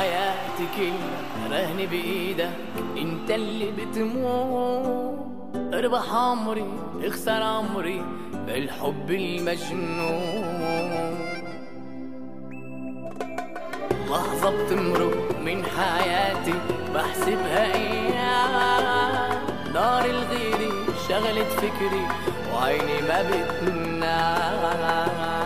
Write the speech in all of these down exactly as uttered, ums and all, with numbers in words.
حياتي كلها رهن بإيدك، انت اللي بتموت. اربح عمري اخسر عمري بالحب المجنون. لحظة بتمرق من حياتي بحسبها ايام، نار الغيري شغلت فكري وعيني ما بتنام.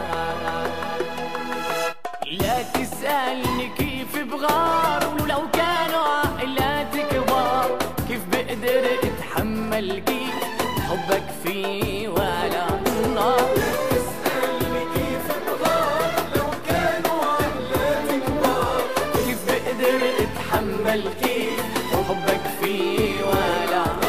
لا تسألني كيف بغار، ولو كانوا عقلاتي كبار كيف بقدر اتحمل كيف حبك فيه ولا نار. لا تسألني كيف بغار، لو كانوا عقلاتي كبار كيف بقدر اتحمل كيف حبك فيه ولا نار.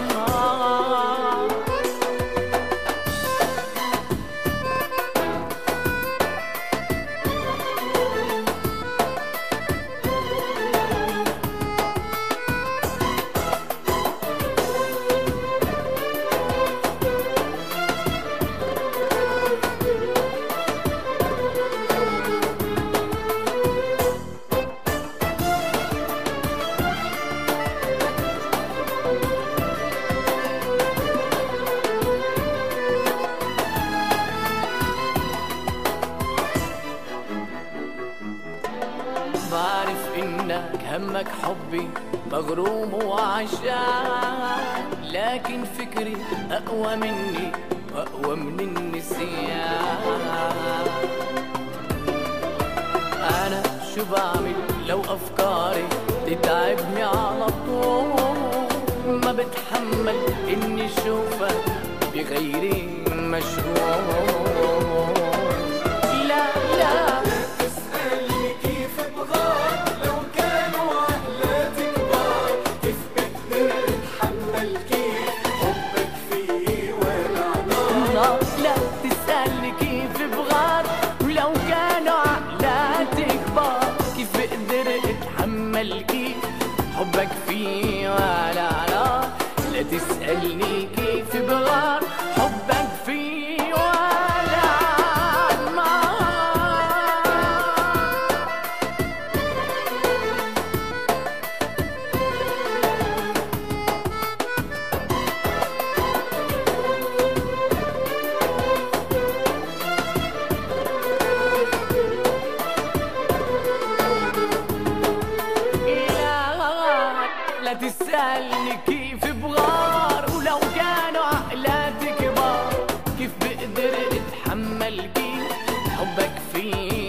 بعرف انك همك حبي مغروم وعشان، لكن فكري اقوى مني واقوى من النسيان. انا شو بعمل لو افكاري تتعبني على طول، ما بتحمل اني اشوفك بغيري مشغول. لا لا لا تسألني كيف بغار، ولو كانوا عقلاتي كبار كيف بقدر اتحمل كيف حبك فيه ولا نار. لا تسألني كيف بغار حبك فيه ولا نار. لا تسألني كيف بغار، ولو كانوا عقلاتي كبار كيف بقدر اتحمل كيف حبك فيه